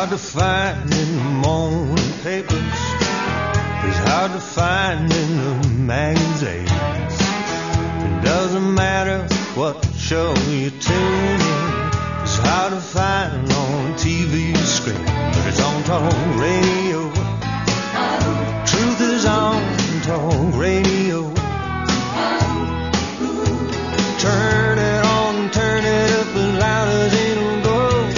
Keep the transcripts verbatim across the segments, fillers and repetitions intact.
hard to find in the morning papers. It's hard to find in the magazines. It doesn't matter what show you tune in. It's hard to find on T V screen, but it's on talk radio. Truth is on talk radio. Turn it on, turn it up as loud as it'll go.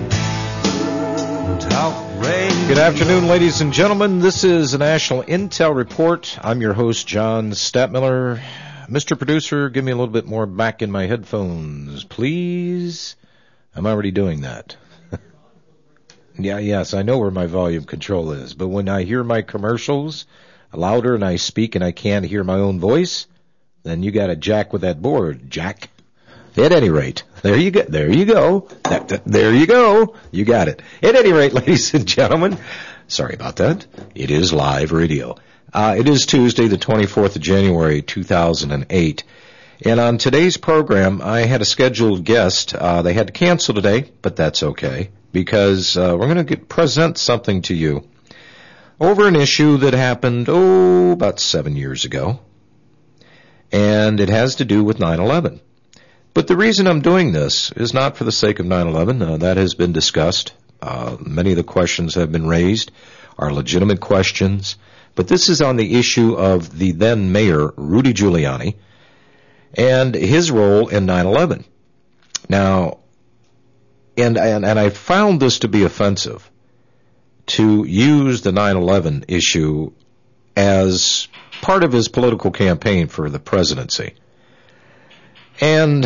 Talk radio. Good afternoon, ladies and gentlemen. This is a National Intel Report. I'm your host, John Stadtmiller. Mister Producer, give me a little bit more back in my headphones, please. I'm already doing that. yeah, yes, I know where my volume control is, but when I hear my commercials louder and I speak and I can't hear my own voice, then you got to jack with that board, Jack. At any rate, there you go. There you go. That, that, there you go. You got it. At any rate, ladies and gentlemen, sorry about that. It is live radio. Uh, it is Tuesday, the twenty-fourth of January, two thousand eight. And on today's program, I had a scheduled guest. Uh, they had to cancel today, but that's okay, because uh, we're going to present something to you over an issue that happened, oh, about seven years ago. And it has to do with nine eleven. But the reason I'm doing this is not for the sake of nine eleven. Uh, that has been discussed. Uh, many of the questions have been raised are legitimate questions. But this is on the issue of the then mayor, Rudy Giuliani, and his role in nine eleven. Now, and, and, and I found this to be offensive, to use the nine eleven issue as part of his political campaign for the presidency. And,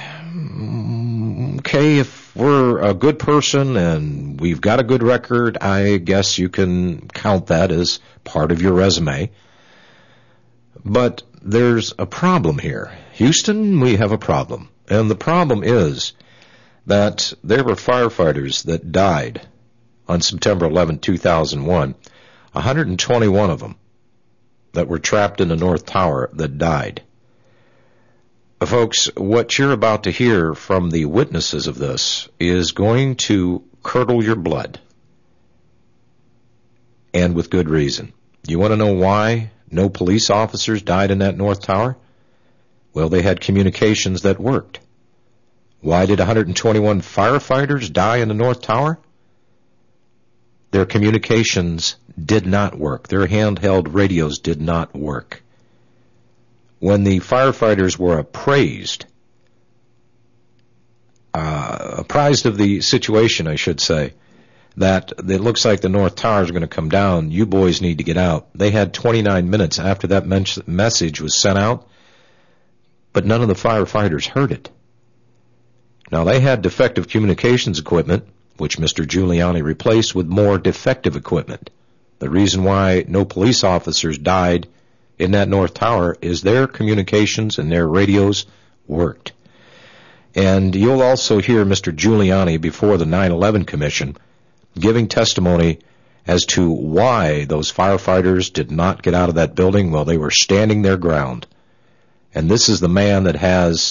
okay, if we're a good person and we've got a good record, I guess you can count that as part of your resume. But there's a problem here. Houston, we have a problem. And the problem is that there were firefighters that died on September eleventh, two thousand one, one hundred twenty-one of them that were trapped in the North Tower that died. Folks, what you're about to hear from the witnesses of this is going to curdle your blood. And with good reason. You want to know why no police officers died in that North Tower? Well, they had communications that worked. Why did one hundred twenty-one firefighters die in the North Tower? Their communications did not work. Their handheld radios did not work. When the firefighters were appraised, uh, apprised of the situation, I should say, that it looks like the North Tower is going to come down, you boys need to get out. They had twenty-nine minutes after that men- message was sent out, but none of the firefighters heard it. Now, they had defective communications equipment, which Mister Giuliani replaced with more defective equipment. The reason why no police officers died in that North Tower is their communications and their radios worked. And you'll also hear Mister Giuliani before the nine eleven Commission giving testimony as to why those firefighters did not get out of that building while they were standing their ground. And this is the man that has,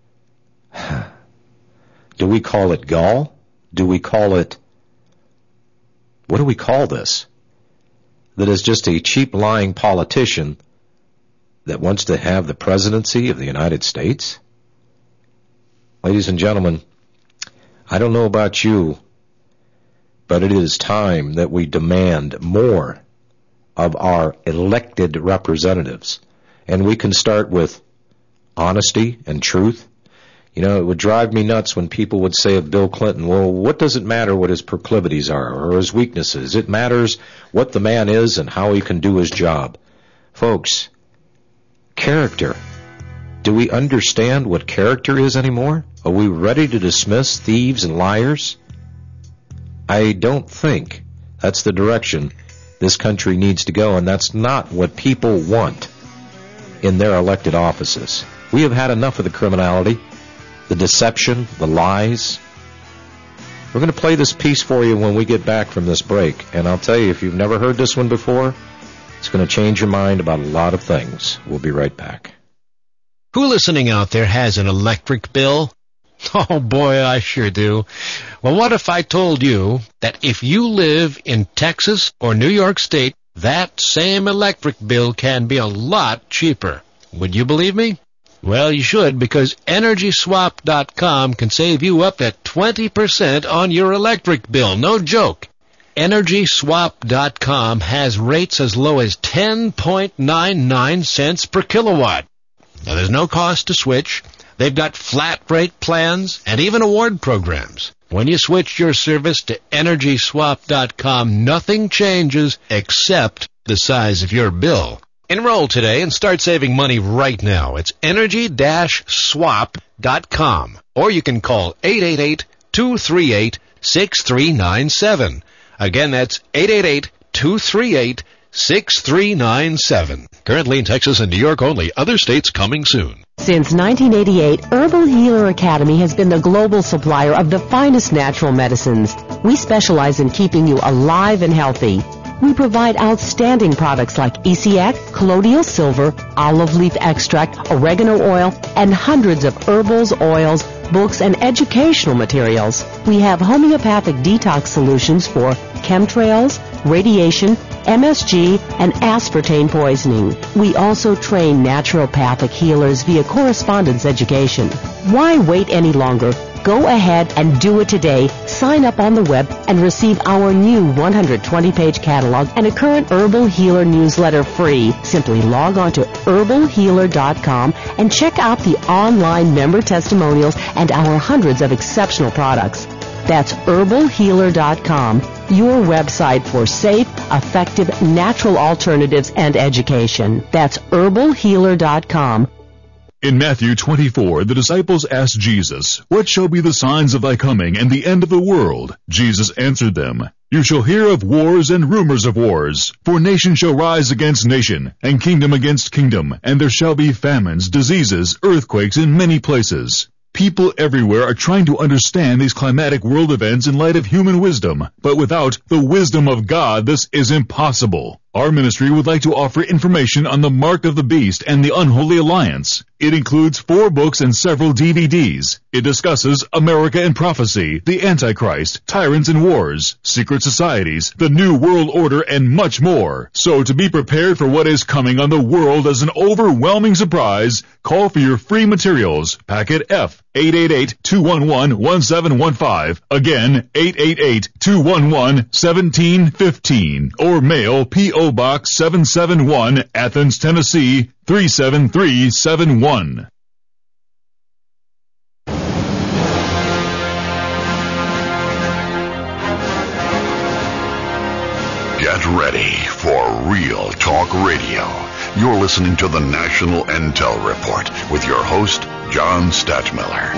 do we call it gall? Do we call it, what do we call this? That is just a cheap lying politician that wants to have the presidency of the United States? Ladies and gentlemen, I don't know about you, but it is time that we demand more of our elected representatives. And we can start with honesty and truth. You know, it would drive me nuts when people would say of Bill Clinton, well, what does it matter what his proclivities are or his weaknesses? It matters what the man is and how he can do his job. Folks, character. Do we understand what character is anymore? Are we ready to dismiss thieves and liars? I don't think that's the direction this country needs to go, and that's not what people want in their elected offices. We have had enough of the criminality, the deception, the lies. We're going to play this piece for you when we get back from this break, and I'll tell you, if you've never heard this one before, it's going to change your mind about a lot of things. We'll be right back. Who listening out there has an electric bill? Oh, boy, I sure do. Well, what if I told you that if you live in Texas or New York State, that same electric bill can be a lot cheaper? Would you believe me? Well, you should, because Energy Swap dot com can save you up to twenty percent on your electric bill. No joke. Energy Swap dot com has rates as low as ten point nine nine cents per kilowatt. Now, there's no cost to switch. They've got flat rate plans and even award programs. When you switch your service to Energy Swap dot com, nothing changes except the size of your bill. Enroll today and start saving money right now. It's Energy Swap dot com. Or you can call eight eight eight, two three eight, six three nine seven. Again, that's eight eight eight, two three eight, six three nine seven. Currently in Texas and New York only. Other states coming soon. Since nineteen eighty-eight, Herbal Healer Academy has been the global supplier of the finest natural medicines. We specialize in keeping you alive and healthy. We provide outstanding products like E C X, colloidal silver, olive leaf extract, oregano oil, and hundreds of herbals, oils, books, and educational materials. We have homeopathic detox solutions for chemtrails, radiation, M S G, and aspartame poisoning. We also train naturopathic healers via correspondence education. Why wait any longer? Go ahead and do it today. Sign up on the web and receive our new one hundred twenty page catalog and a current Herbal Healer newsletter free. Simply log on to herbal healer dot com and check out the online member testimonials and our hundreds of exceptional products. That's herbal healer dot com, your website for safe, effective, natural alternatives and education. That's herbal healer dot com. In Matthew twenty-four, the disciples asked Jesus, "What shall be the signs of thy coming and the end of the world?" Jesus answered them, "You shall hear of wars and rumors of wars. For nation shall rise against nation, and kingdom against kingdom, and there shall be famines, diseases, earthquakes in many places." People everywhere are trying to understand these climatic world events in light of human wisdom, but without the wisdom of God, this is impossible. Our ministry would like to offer information on the Mark of the Beast and the Unholy Alliance. It includes four books and several D V Ds. It discusses America and Prophecy, the Antichrist, Tyrants and Wars, Secret Societies, the New World Order, and much more. So to be prepared for what is coming on the world as an overwhelming surprise, call for your free materials. Packet F, eight eight eight, two one one, one seven one five. Again, eight eight eight, two one one, one seven one five. Or mail P O Box seven seven one, Athens, Tennessee, three seven three seven one. Get ready for Real Talk Radio. You're listening to the National Intel Report with your host, John Stadtmiller.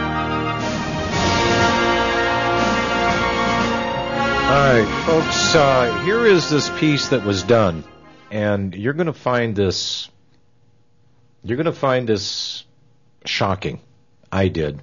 All right, folks, uh, here is this piece that was done, and you're going to find this, you're going to find this shocking. I did.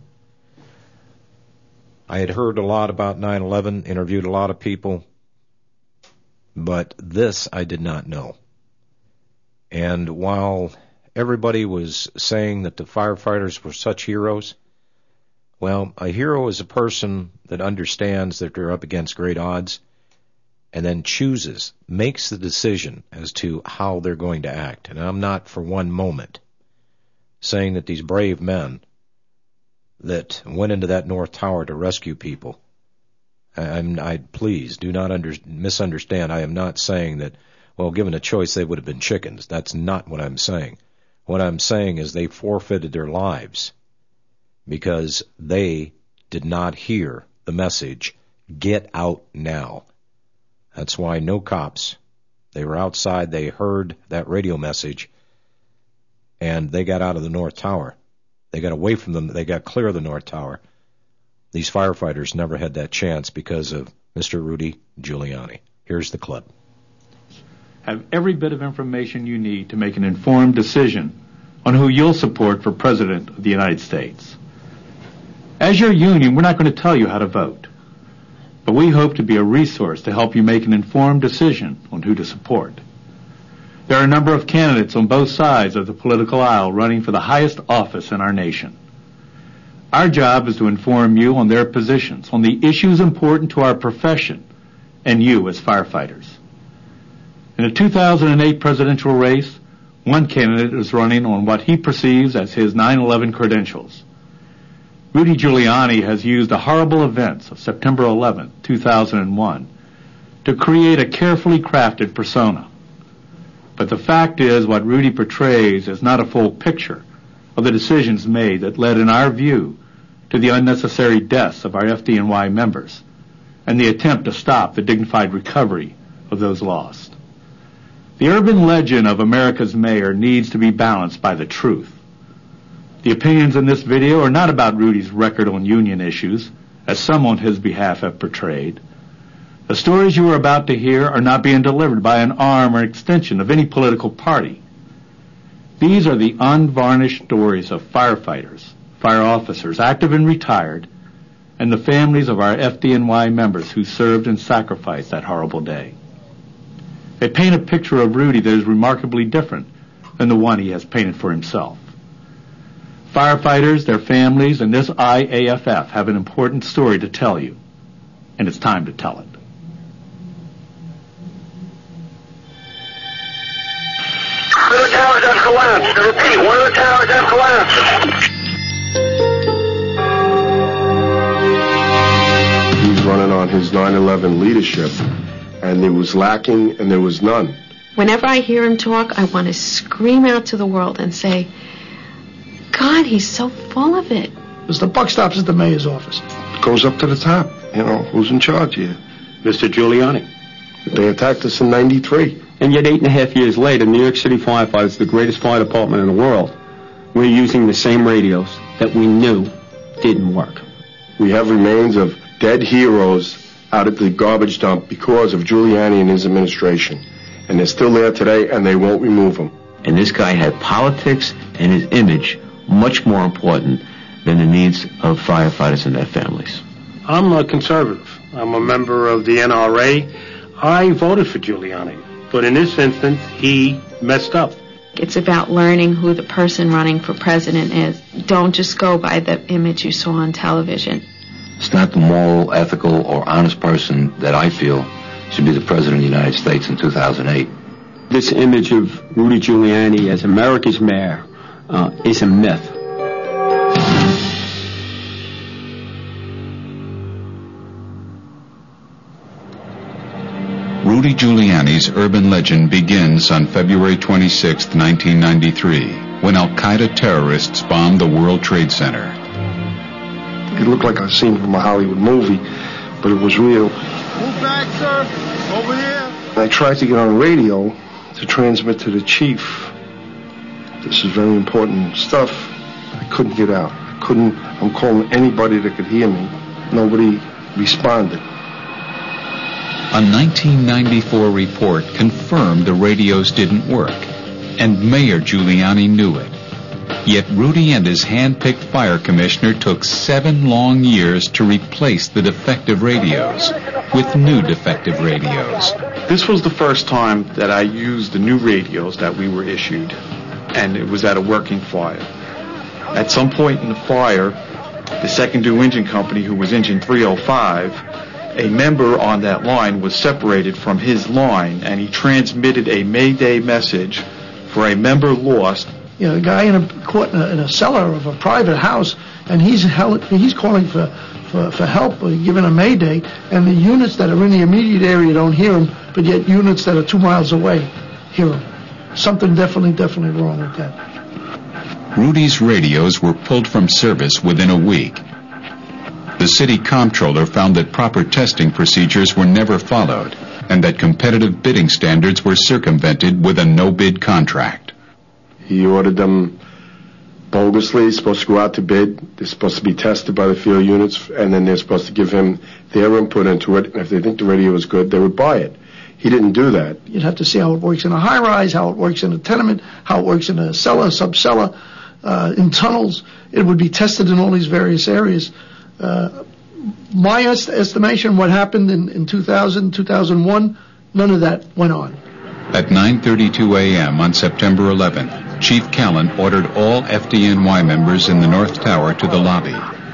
I had heard a lot about nine eleven, interviewed a lot of people, but this I did not know. And while everybody was saying that the firefighters were such heroes, well, a hero is a person that understands that they're up against great odds and then chooses, makes the decision as to how they're going to act. And I'm not for one moment saying that these brave men that went into that North Tower to rescue people, I'm, I please do not under, misunderstand. I am not saying that, well, given a choice, they would have been chickens. That's not what I'm saying. What I'm saying is they forfeited their lives because they did not hear the message, get out now. That's why no cops. They were outside, they heard that radio message, and they got out of the North Tower. They got away from them, they got clear of the North Tower. These firefighters never had that chance because of Mister Rudy Giuliani. Here's the clip. Have every bit of information you need to make an informed decision on who you'll support for President of the United States. As your union, we're not going to tell you how to vote, but we hope to be a resource to help you make an informed decision on who to support. There are a number of candidates on both sides of the political aisle running for the highest office in our nation. Our job is to inform you on their positions, on the issues important to our profession and you as firefighters. In the two thousand eight presidential race, one candidate is running on what he perceives as his nine eleven credentials. Rudy Giuliani has used the horrible events of September eleventh, two thousand one to create a carefully crafted persona. But the fact is, what Rudy portrays is not a full picture of the decisions made that led, in our view, to the unnecessary deaths of our F D N Y members and the attempt to stop the dignified recovery of those lost. The urban legend of America's mayor needs to be balanced by the truth. The opinions in this video are not about Rudy's record on union issues, as some on his behalf have portrayed. The stories you are about to hear are not being delivered by an arm or extension of any political party. These are the unvarnished stories of firefighters, fire officers, active and retired, and the families of our F D N Y members who served and sacrificed that horrible day. They paint a picture of Rudy that is remarkably different than the one he has painted for himself. Firefighters, their families, and this I A F F have an important story to tell you, and it's time to tell it. One of the towers has collapsed. I repeat, one of the towers has collapsed. He's running on his nine eleven leadership, and there was lacking and there was none. Whenever I hear him talk, I want to scream out to the world and say, God, he's so full of it. Because the buck stops at the mayor's office. It goes up to the top. You know, who's in charge here? Mister Giuliani. They attacked us in ninety-three. And yet eight and a half years later, New York City firefighters, the greatest fire department in the world, we're using the same radios that we knew didn't work. We have remains of dead heroes out at the garbage dump because of Giuliani and his administration. And they're still there today, and they won't remove them. And this guy had politics and his image much more important than the needs of firefighters and their families. I'm a conservative. I'm a member of the N R A. I voted for Giuliani. But in this instance, he messed up. It's about learning who the person running for president is. Don't just go by the image you saw on television. It's not the moral, ethical, or honest person that I feel should be the president of the United States in two thousand eight. This image of Rudy Giuliani as America's mayor uh, is a myth. Rudy Giuliani's urban legend begins on February twenty-sixth, nineteen ninety-three, when Al-Qaeda terrorists bombed the World Trade Center. It looked like a scene from a Hollywood movie, but it was real. Move back, sir. Over here. I tried to get on radio to transmit to the chief. This is very important stuff. I couldn't get out. I couldn't. I'm calling anybody that could hear me. Nobody responded. A nineteen ninety-four report confirmed the radios didn't work, and Mayor Giuliani knew it. Yet Rudy and his hand-picked fire commissioner took seven long years to replace the defective radios with new defective radios. This was the first time that I used the new radios that we were issued, and it was at a working fire. At some point in the fire, the second due engine company, who was engine three oh five, a member on that line was separated from his line, and he transmitted a Mayday message for a member lost. You know, a guy in a caught in a, in a cellar of a private house, and he's held, he's calling for, for, for help, or giving a Mayday, and the units that are in the immediate area don't hear him, but yet units that are two miles away hear him. Something definitely, definitely wrong with that. Rudy's radios were pulled from service within a week. The city comptroller found that proper testing procedures were never followed, and that competitive bidding standards were circumvented with a no-bid contract. He ordered them bogusly. He's supposed to go out to bid. They're supposed to be tested by the field units, and then they're supposed to give him their input into it. And if they think the radio is good, they would buy it. He didn't do that. You'd have to see how it works in a high-rise, how it works in a tenement, how it works in a cellar, sub-cellar, uh, in tunnels. It would be tested in all these various areas. Uh, my est- estimation, what happened in, in two thousand, two thousand one, none of that went on. At nine thirty-two a.m. on September eleventh, Chief Callan ordered all F D N Y members in the North Tower to the lobby.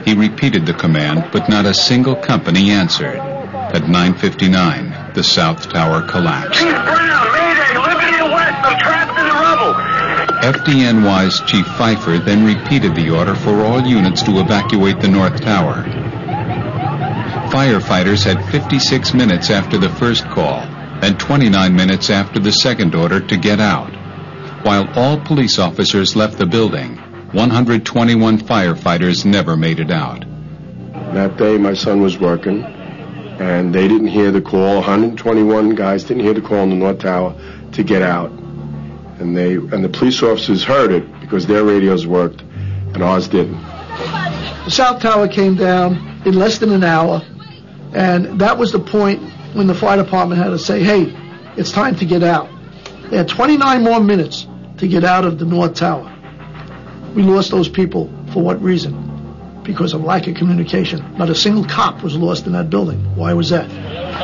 He repeated the command, but not a single company answered. At nine fifty-nine, the South Tower collapsed. Chief Brown, Mayday, Liberty and West, I'm trapped in the rubble. F D N Y's Chief Pfeiffer then repeated the order for all units to evacuate the North Tower. Firefighters had fifty-six minutes after the first call and twenty-nine minutes after the second order to get out. While all police officers left the building, one hundred twenty-one firefighters never made it out. That day my son was working, and they didn't hear the call. one hundred twenty-one guys didn't hear the call in the North Tower to get out. And they and the police officers heard it because their radios worked and ours didn't. The South Tower came down in less than an hour, and that was the point when the fire department had to say, hey, it's time to get out. They had twenty-nine more minutes to get out of the North Tower. We lost those people for what reason? Because of lack of communication. Not a single cop was lost in that building. Why was that?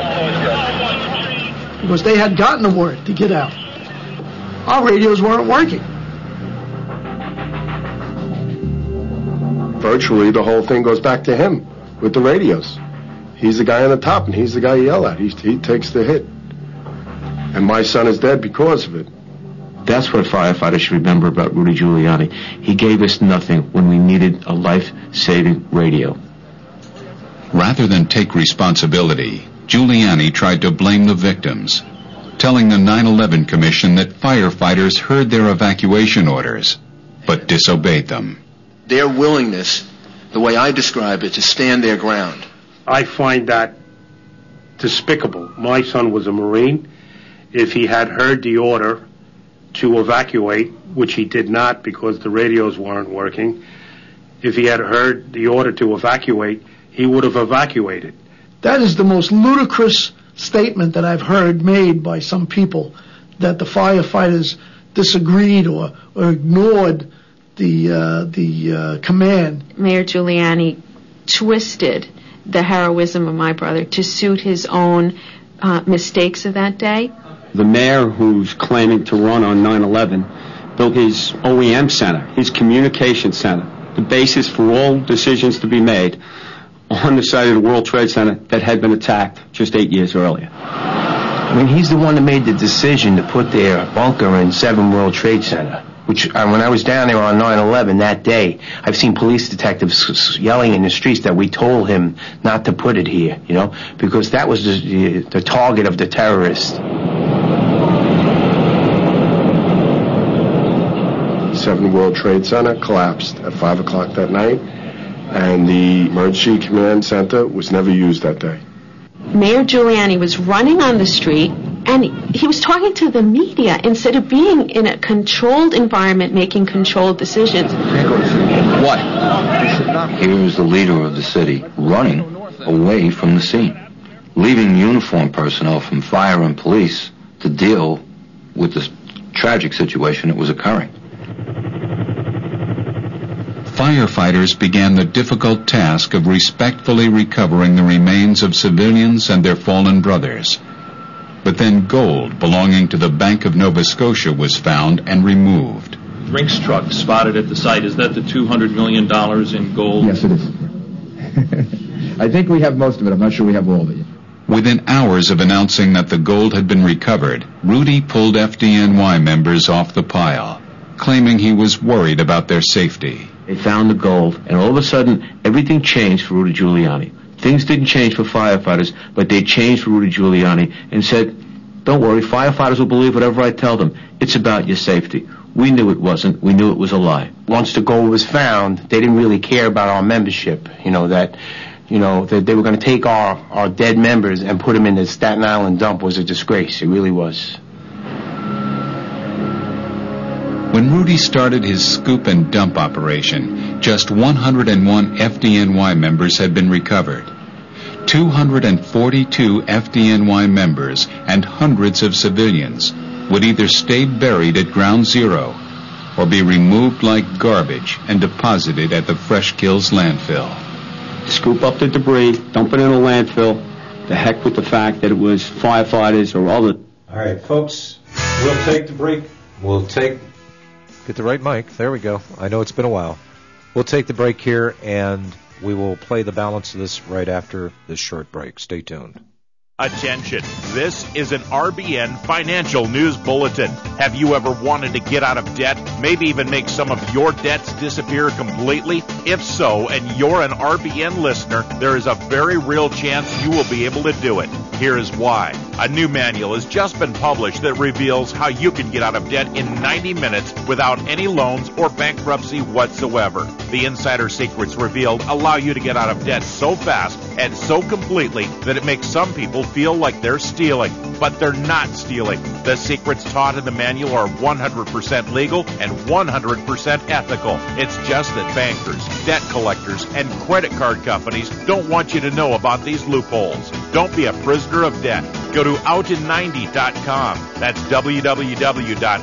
Because they had gotten the word to get out. Our radios weren't working. Virtually the whole thing goes back to him with the radios. He's the guy on the top, and he's the guy you yell at. He, he takes the hit. And my son is dead because of it. That's what firefighters should remember about Rudy Giuliani. He gave us nothing when we needed a life-saving radio. Rather than take responsibility, Giuliani tried to blame the victims, telling the nine eleven Commission that firefighters heard their evacuation orders, but disobeyed them. Their willingness, the way I describe it, to stand their ground. I find that despicable. My son was a Marine. If he had heard the order to evacuate, which he did not because the radios weren't working, if he had heard the order to evacuate, he would have evacuated. That is the most ludicrous statement that I've heard made by some people, that the firefighters disagreed or, or ignored the uh, the uh, command. Mayor Giuliani twisted the heroism of my brother to suit his own uh, mistakes of that day. The mayor who's claiming to run on nine eleven built his O E M center, his communication center, the basis for all decisions to be made on the site of the World Trade Center that had been attacked just eight years earlier. I mean, he's the one that made the decision to put their bunker in seven World Trade Center, which uh, when I was down there on nine eleven that day, I've seen police detectives yelling in the streets that we told him not to put it here, you know, because that was the, the target of the terrorists. seven World Trade Center collapsed at five o'clock that night, and the emergency command center was never used that day. Mayor Giuliani was running on the street, and he was talking to the media instead of being in a controlled environment making controlled decisions. What? Here is the leader of the city running away from the scene, leaving uniformed personnel from fire and police to deal with this tragic situation that was occurring. Firefighters began the difficult task of respectfully recovering the remains of civilians and their fallen brothers. But then gold belonging to the Bank of Nova Scotia was found and removed. Brinks truck spotted at the site. Is that the two hundred million dollars in gold? Yes, it is. I think we have most of it. I'm not sure we have all of it yet. Within hours of announcing that the gold had been recovered, Rudy pulled F D N Y members off the pile, claiming he was worried about their safety. They found the gold, and all of a sudden, everything changed for Rudy Giuliani. Things didn't change for firefighters, but they changed for Rudy Giuliani and said, don't worry, firefighters will believe whatever I tell them. It's about your safety. We knew it wasn't. We knew it was a lie. Once the gold was found, they didn't really care about our membership, you know, that... You know, that they were going to take our, our dead members and put them in the Staten Island dump was a disgrace. It really was. When Rudy started his scoop and dump operation, just one hundred one F D N Y members had been recovered. two hundred forty-two F D N Y members and hundreds of civilians would either stay buried at Ground Zero or be removed like garbage and deposited at the Fresh Kills landfill. Scoop up the debris, dump it in a landfill. The heck with the fact that it was firefighters or other. All right, folks, we'll take the break. We'll take... Get the right mic. There we go. I know it's been a while. We'll take the break here, and We will play the balance of this right after this short break. Stay tuned. Attention, this is an R B N Financial News Bulletin. Have you ever wanted to get out of debt, maybe even make some of your debts disappear completely? If so, and you're an R B N listener, there is a very real chance you will be able to do it. Here is why. A new manual has just been published that reveals how you can get out of debt in ninety minutes without any loans or bankruptcy whatsoever. The insider secrets revealed allow you to get out of debt so fast and so completely that it makes some people feel like they're stealing, but they're not stealing. The secrets taught in the manual are one hundred percent legal and one hundred percent ethical. It's just that bankers, debt collectors, and credit card companies don't want you to know about these loopholes. Don't be a prisoner of debt. Go to out in ninety dot com. That's w w w dot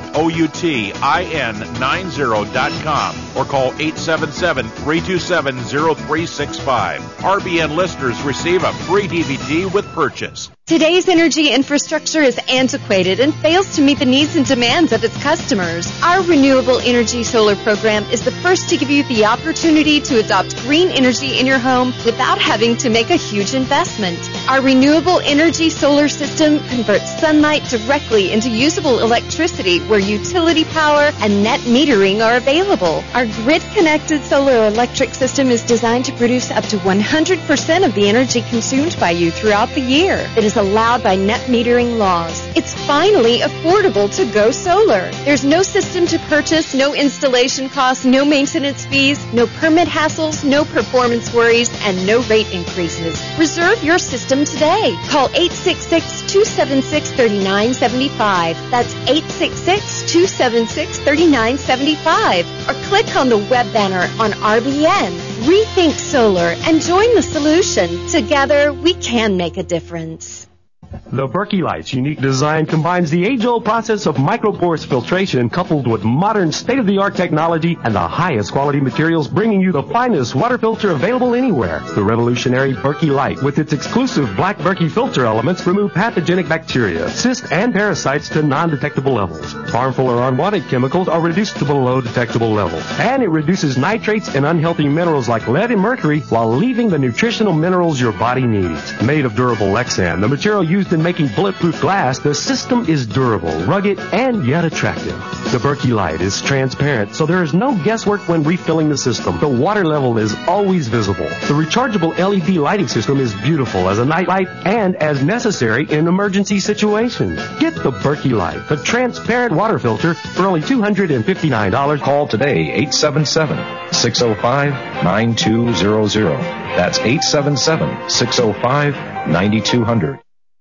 outin ninety dot com or call eight seven seven, three two seven, zero three six five. R B N listeners receive a free D V D with purchase. Today's energy infrastructure is antiquated and fails to meet the needs and demands of its customers. Our Renewable Energy Solar program is the first to give you the opportunity to adopt green energy in your home without having to make a huge investment. Our Renewable Energy Solar system converts sunlight directly into usable electricity where utility power and net metering are available. Our grid-connected solar electric system is designed to produce up to one hundred percent of the energy consumed by you throughout the year. It is allowed by net metering laws. It's finally affordable to go solar. There's no system to purchase, no installation costs, no maintenance fees, no permit hassles, no performance worries, and no rate increases. Reserve your system today. Call eight six six, two seven six, three nine seven five. That's eight six six, two seven six, three nine seven five. Or click on the web banner on R B N. Rethink solar and join the solution. Together, we can make a difference. The Berkey Light's unique design combines the age-old process of micropores filtration coupled with modern state-of-the-art technology and the highest quality materials, bringing you the finest water filter available anywhere. The revolutionary Berkey Light, with its exclusive black Berkey filter elements, remove pathogenic bacteria, cysts, and parasites to non-detectable levels. Harmful or unwanted chemicals are reduced to below detectable levels. And it reduces nitrates and unhealthy minerals like lead and mercury while leaving the nutritional minerals your body needs. Made of durable Lexan, the material used in making bulletproof glass, the system is durable, rugged, and yet attractive. The Berkey Light is transparent, so there is no guesswork when refilling the system. The water level is always visible. The rechargeable L E D lighting system is beautiful as a night light and as necessary in emergency situations. Get the Berkey Light, the transparent water filter, for only two hundred fifty-nine dollars. Call today, eight seven seven, six oh five, nine two zero zero. That's eight seven seven, six oh five, nine two zero zero.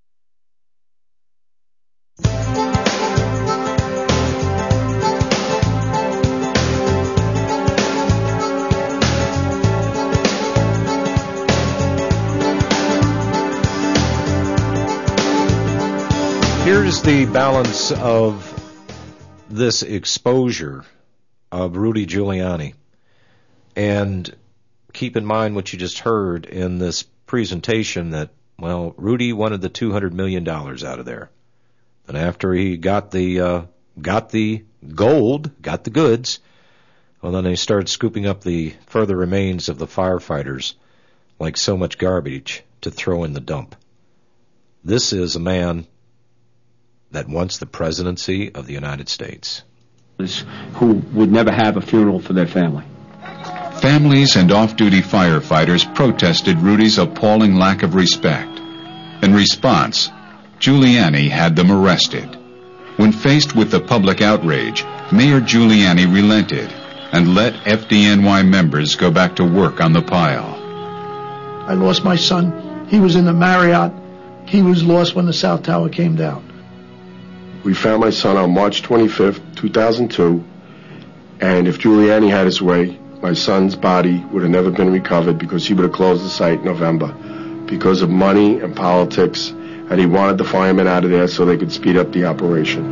Here's the balance of this exposure of Rudy Giuliani. And keep in mind what you just heard in this presentation that, well, Rudy wanted the two hundred million dollars out of there. And after he got the uh, got the gold, got the goods, well, then they started scooping up the further remains of the firefighters like so much garbage to throw in the dump. This is a man that wants the presidency of the United States. Who would never have a funeral for their family. Families and off-duty firefighters protested Rudy's appalling lack of respect. In response, Giuliani had them arrested. When faced with the public outrage, Mayor Giuliani relented and let F D N Y members go back to work on the pile. I lost my son. He was in the Marriott. He was lost when the South Tower came down. We found my son on March twenty-fifth, two thousand two, and if Giuliani had his way, my son's body would have never been recovered because he would have closed the site in November because of money and politics, and he wanted the firemen out of there so they could speed up the operation.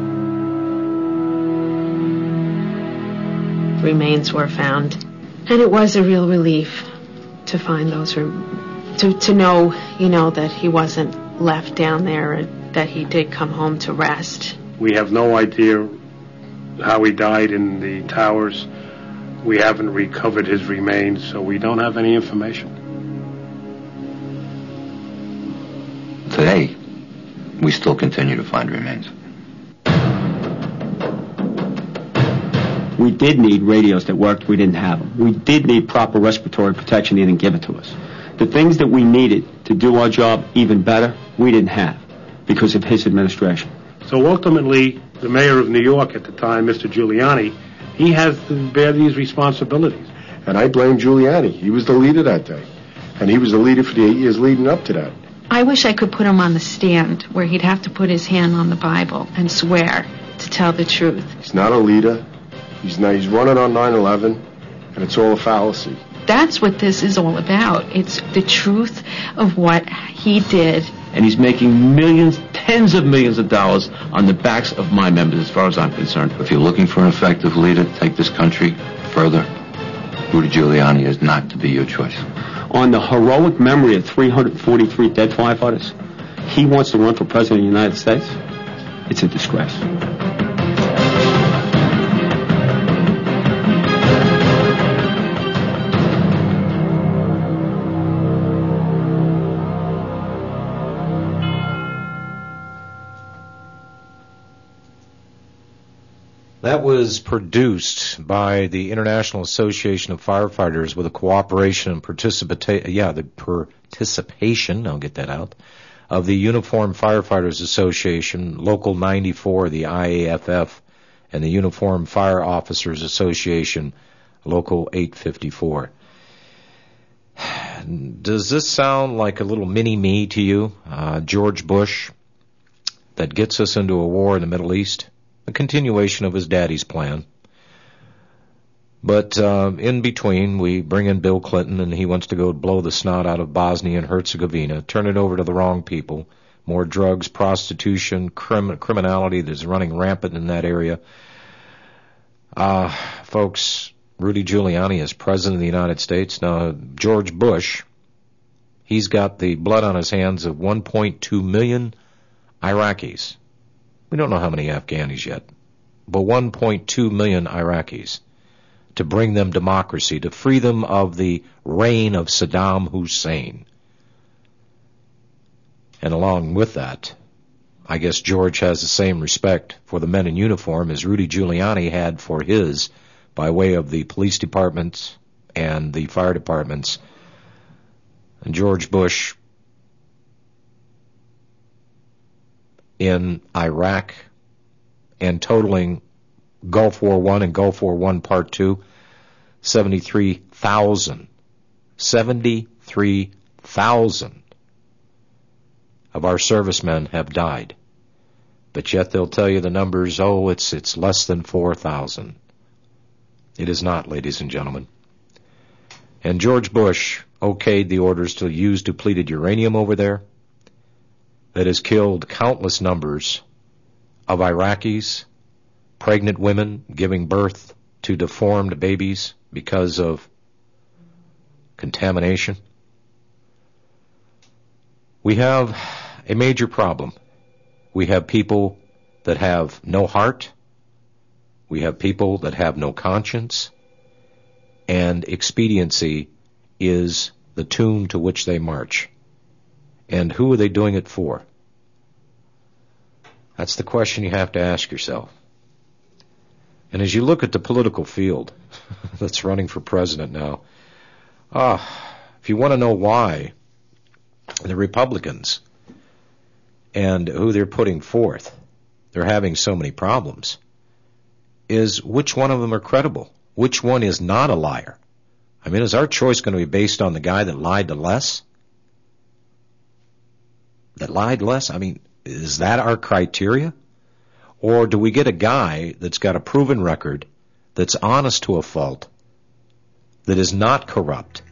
Remains were found, and it was a real relief to find those, rem- to, to know, you know, that he wasn't left down there and that he did come home to rest. We have no idea how he died in the towers. We haven't recovered his remains, so we don't have any information. Today, we still continue to find remains. We did need radios that worked. We didn't have them. We did need proper respiratory protection. They didn't give it to us. The things that we needed to do our job even better, we didn't have because of his administration. So ultimately, the mayor of New York at the time, Mister Giuliani, he has to bear these responsibilities. And I blame Giuliani. He was the leader that day. And he was the leader for the eight years leading up to that. I wish I could put him on the stand where he'd have to put his hand on the Bible and swear to tell the truth. He's not a leader. He's not, he's running on nine eleven, and it's all a fallacy. That's what this is all about. It's the truth of what he did. And he's making millions, tens of millions of dollars on the backs of my members, as far as I'm concerned. If you're looking for an effective leader to take this country further, Rudy Giuliani is not to be your choice. On the heroic memory of three hundred forty-three dead firefighters, he wants to run for president of the United States? It's a disgrace. That was produced by the International Association of Firefighters with the cooperation and participation, yeah, the participation, I'll get that out, of the Uniformed Firefighters Association, Local ninety-four, the I A F F, and the Uniformed Fire Officers Association, Local eight fifty-four. Does this sound like a little mini-me to you? Uh, George Bush, that gets us into a war in the Middle East? A continuation of his daddy's plan. But uh, in between, we bring in Bill Clinton, and he wants to go blow the snot out of Bosnia and Herzegovina, turn it over to the wrong people. More drugs, prostitution, crim- criminality that's running rampant in that area. Uh, folks, Rudy Giuliani is president of the United States. Now, George Bush, he's got the blood on his hands of one point two million Iraqis. We don't know how many Afghanis yet, but one point two million Iraqis to bring them democracy, to free them of the reign of Saddam Hussein. And along with that, I guess George has the same respect for the men in uniform as Rudy Giuliani had for his, by way of the police departments and the fire departments. And George Bush in Iraq and totaling Gulf War One and Gulf War One Part Two, seventy-three thousand, seventy-three thousand of our servicemen have died. But yet they'll tell you the numbers, oh, it's it's less than four thousand. It is not, ladies and gentlemen. And George Bush okayed the orders to use depleted uranium over there. That has killed countless numbers of Iraqis, pregnant women giving birth to deformed babies because of contamination. We have a major problem. We have people that have no heart. We have people that have no conscience. And expediency is the tune to which they march. And who are they doing it for? That's the question you have to ask yourself. And as you look at the political field that's running for president now, ah, if you want to know why the Republicans and who they're putting forth, they're having so many problems, is which one of them are credible? Which one is not a liar? I mean, is our choice going to be based on the guy that lied the less? That lied less? I mean, is that our criteria? Or do we get a guy that's got a proven record, that's honest to a fault, that is not corrupt?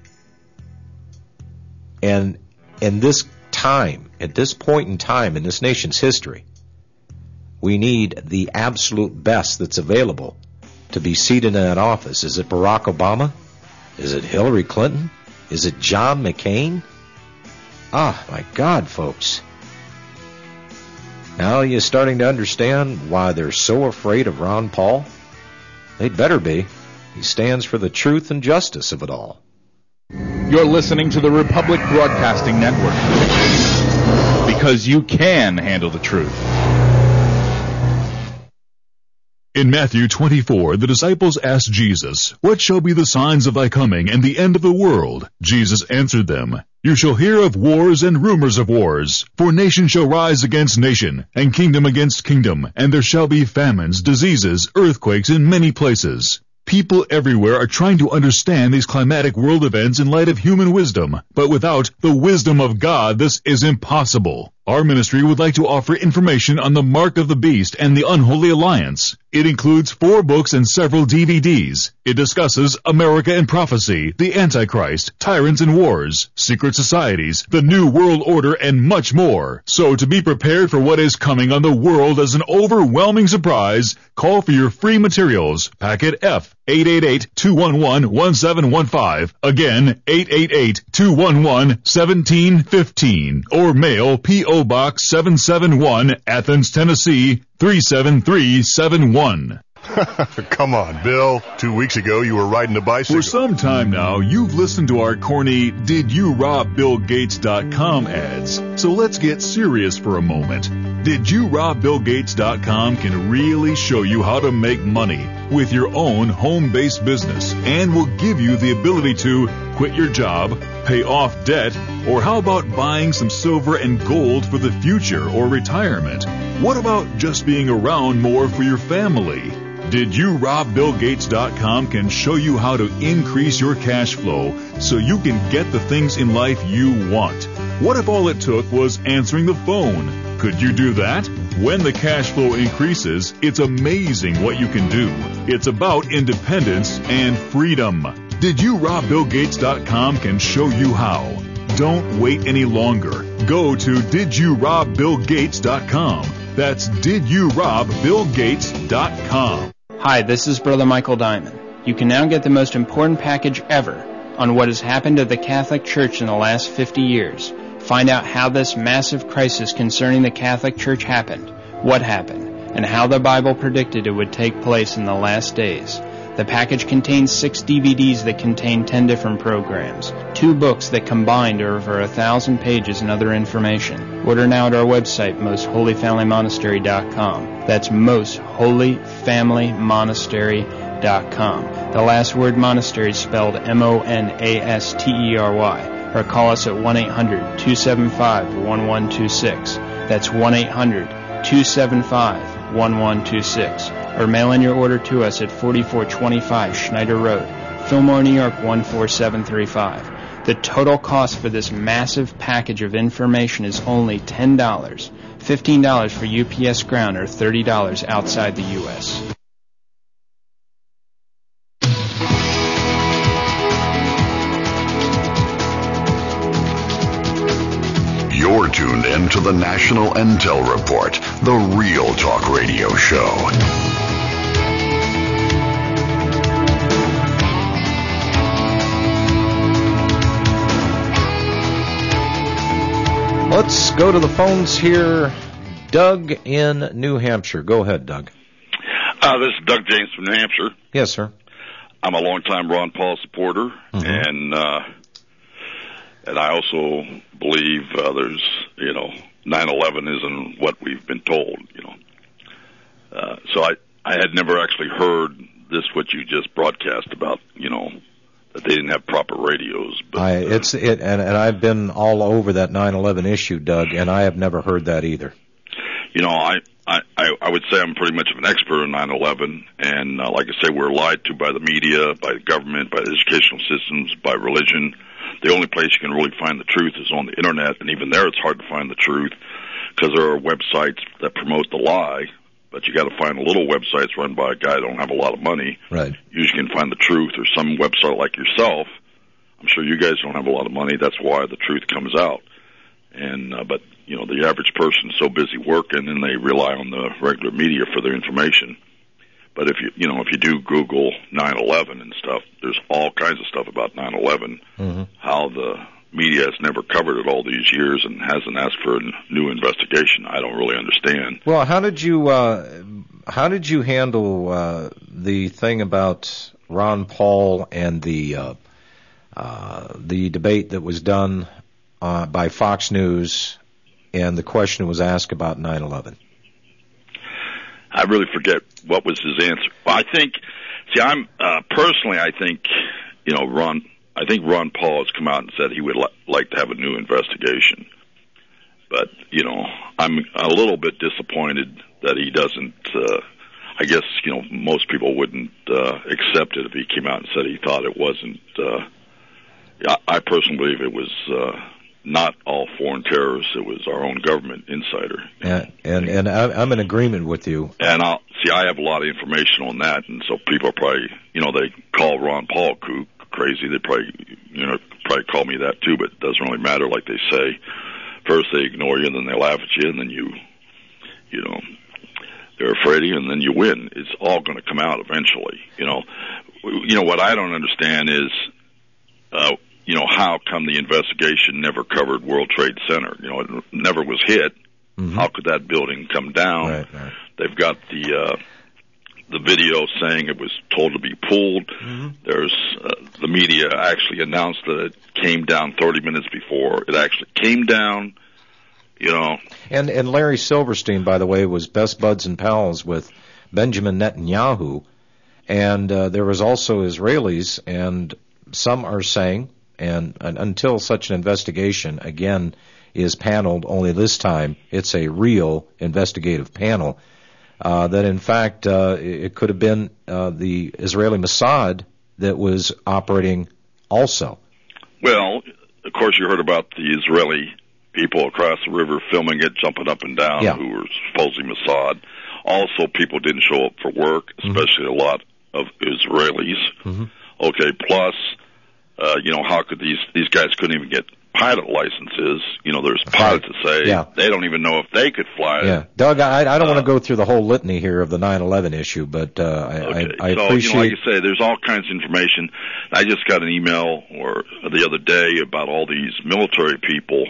And in this time, at this point in time in this nation's history, we need the absolute best that's available to be seated in that office. Is it Barack Obama? Is it Hillary Clinton? Is it John McCain? Ah, my God, folks. Now you're starting to understand why they're so afraid of Ron Paul? They'd better be. He stands for the truth and justice of it all. You're listening to the Republic Broadcasting Network, because you can handle the truth. In Matthew twenty-four, the disciples asked Jesus, "What shall be the signs of thy coming and the end of the world?" Jesus answered them, "You shall hear of wars and rumors of wars. For nation shall rise against nation, and kingdom against kingdom, and there shall be famines, diseases, earthquakes in many places." People everywhere are trying to understand these climatic world events in light of human wisdom, but without the wisdom of God, this is impossible. Our ministry would like to offer information on the Mark of the Beast and the Unholy Alliance. It includes four books and several D V Ds. It discusses America and Prophecy, the Antichrist, Tyrants and Wars, Secret Societies, the New World Order, and much more. So to be prepared for what is coming on the world as an overwhelming surprise, call for your free materials. Packet F, eight eight eight, two one one, one seven one five. Again, eight eight eight, two one one, one seven one five. Or mail P O Box seven seven one, Athens, Tennessee, three seven three seven one. Come on, Bill. Two weeks ago, you were riding a bicycle. For some time now, you've listened to our corny Did You Rob Bill Gates dot com ads. So let's get serious for a moment. Did You Rob Bill Gates dot com can really show you how to make money with your own home-based business, and will give you the ability to quit your job, pay off debt, or how about buying some silver and gold for the future or retirement? What about just being around more for your family? Did You Rob Bill Gates dot com can show you how to increase your cash flow so you can get the things in life you want. What if all it took was answering the phone? Could you do that? When the cash flow increases, it's amazing what you can do. It's about independence and freedom. Did You Rob Bill Gates dot com can show you how. Don't wait any longer. Go to Did You Rob Bill Gates dot com. That's Did You Rob Bill Gates dot com. Hi, this is Brother Michael Diamond. You can now get the most important package ever on what has happened to the Catholic Church in the last fifty years. Find out how this massive crisis concerning the Catholic Church happened, what happened, and how the Bible predicted it would take place in the last days. The package contains six D V Ds that contain ten different programs, two books that combined are over a thousand pages and other information. Order now at our website, most holy family monastery dot com. That's most holy family monastery dot com. The last word monastery is spelled M O N A S T E R Y. Or call us at one eight hundred, two seven five, one one two six. That's one eight hundred, two seven five, one one two six. Or mail in your order to us at forty-four twenty-five Schneider Road, Fillmore, New York one four seven three five. The total cost for this massive package of information is only ten dollars, fifteen dollars for U P S ground, or thirty dollars outside the U S You're tuned in to the National Intel Report, the Real Talk Radio Show. Let's go to the phones here. Doug in New Hampshire. Go ahead, Doug. Uh, this is Doug James from New Hampshire. Yes, sir. I'm a longtime Ron Paul supporter, Mm-hmm. and uh, and I also believe uh, there's, you know, nine eleven isn't what we've been told, you know. Uh, so I, I had never actually heard this, what you just broadcast about, you know, that they didn't have proper radios. But, I, it's it, and, and I've been all over that nine eleven issue, Doug, and I have never heard that either. You know, I, I, I would say I'm pretty much of an expert on nine eleven, and uh, like I say, we're lied to by the media, by the government, by the educational systems, by religion. The only place you can really find the truth is on the internet, and even there it's hard to find the truth because there are websites that promote the lie, but you got to find little websites run by a guy that don't have a lot of money. Right. Usually you can find the truth, or some website like yourself. I'm sure you guys don't have a lot of money. That's why the truth comes out. And uh, but you know, the average person is so busy working, and they rely on the regular media for their information. But if you you know if you do Google nine eleven and stuff, there's all kinds of stuff about nine eleven. Mm-hmm. How the media has never covered it all these years and hasn't asked for a new investigation, I don't really understand. Well, how did you uh, how did you handle uh, the thing about Ron Paul and the uh, uh, the debate that was done uh, by Fox News, and the question was asked about nine eleven? I really forget what was his answer. Well, I think, see, I'm uh, personally, I think, you know, Ron. I think Ron Paul has come out and said he would li- like to have a new investigation. But, you know, I'm a little bit disappointed that he doesn't, uh, I guess, you know, most people wouldn't uh, accept it if he came out and said he thought it wasn't, uh, I personally believe it was uh, not all foreign terrorists, it was our own government insider. And, and, and I'm in agreement with you. And I'll, see, I have a lot of information on that, and so people probably, you know, they call Ron Paul kook, crazy, they probably, you know, probably call me that too, but it doesn't really matter, like they say. First they ignore you, and then they laugh at you, and then you, you know, they're afraid of you, and then you win. It's all going to come out eventually, you know. You know, what I don't understand is, uh, you know, how come the investigation never covered World Trade Center? You know, it never was hit. Mm-hmm. How could that building come down? Right, right. They've got the, uh, the video saying it was told to be pulled. Mm-hmm. There's uh, the media actually announced that it came down thirty minutes before it actually came down. You know, and and Larry Silverstein, by the way, was best buds and pals with Benjamin Netanyahu, and uh, there was also Israelis, and some are saying, and, and until such an investigation again is paneled, only this time it's a real investigative panel. Uh, that in fact uh, it could have been uh, the Israeli Mossad that was operating also. Well, of course you heard about the Israeli people across the river filming it, jumping up and down, yeah. who were supposedly Mossad. Also, people didn't show up for work, especially mm-hmm. a lot of Israelis. Mm-hmm. Okay, plus, uh, you know, how could these, these guys couldn't even get pilot licenses? You know, there's pilots that say yeah. they don't even know if they could fly. Yeah, Doug, I, I don't uh, want to go through the whole litany here of the nine eleven issue, but uh, I, okay. I, I so, appreciate. You know, like you say, there's all kinds of information. I just got an email or the other day about all these military people,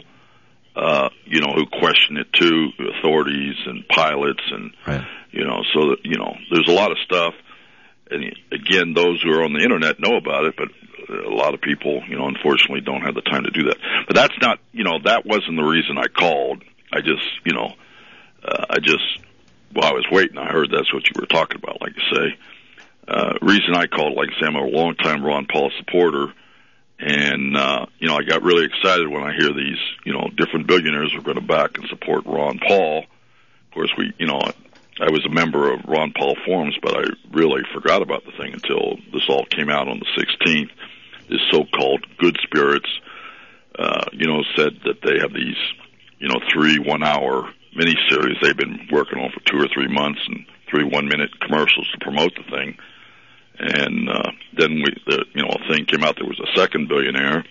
uh, you know, who question it too, authorities and pilots, and right. you know, so that you know, there's a lot of stuff. And again, those who are on the internet know about it, but a lot of people, you know, unfortunately don't have the time to do that. But that's not, you know, that wasn't the reason I called. I just, you know, uh, I just, while I was waiting, I heard that's what you were talking about, like you say. Uh, reason I called, like I say, I'm a long-time Ron Paul supporter, and, uh, you know, I got really excited when I hear these, you know, different billionaires are going to back and support Ron Paul. Of course, we, you know, I was a member of Ron Paul Forums, but I really forgot about the thing until this all came out on the sixteenth. This so-called Good Spirits, uh, you know, said that they have these, you know, three one-hour miniseries they've been working on for two or three months, and three one-minute commercials to promote the thing. And uh, then we, the, you know, a thing came out. There was a second billionaire,